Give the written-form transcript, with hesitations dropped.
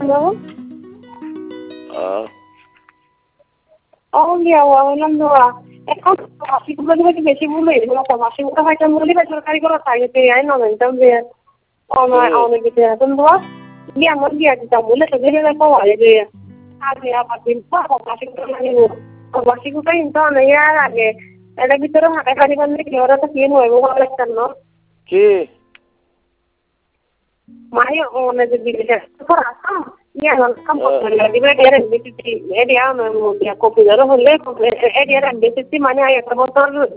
Halo? Dia wawalan doa. এখন মাসিকগুলো যদি বেশি ভুলে এগুলো মাসিকগুলো হয়তো মূল্য বা সরকারি কোনো চাইতে আই না মেনতাম যে অনেক কিছু এখন দোয়া dia আমার dia kita boleh sebenarnya kau ada dia ada apa pintu মাসিকগুলো লাগে মাসিকগুলো ইনতো না ya লাগে এটা ভিতরে হাতে খালি করলে কি ওরা তো কি হইব ভালো লাগছে না কি মাই ওনে যে দিলে পড়া ya non campo la libre era el BTT era dia copilero হলে এরিয়ার বেশি মানে একটা বছর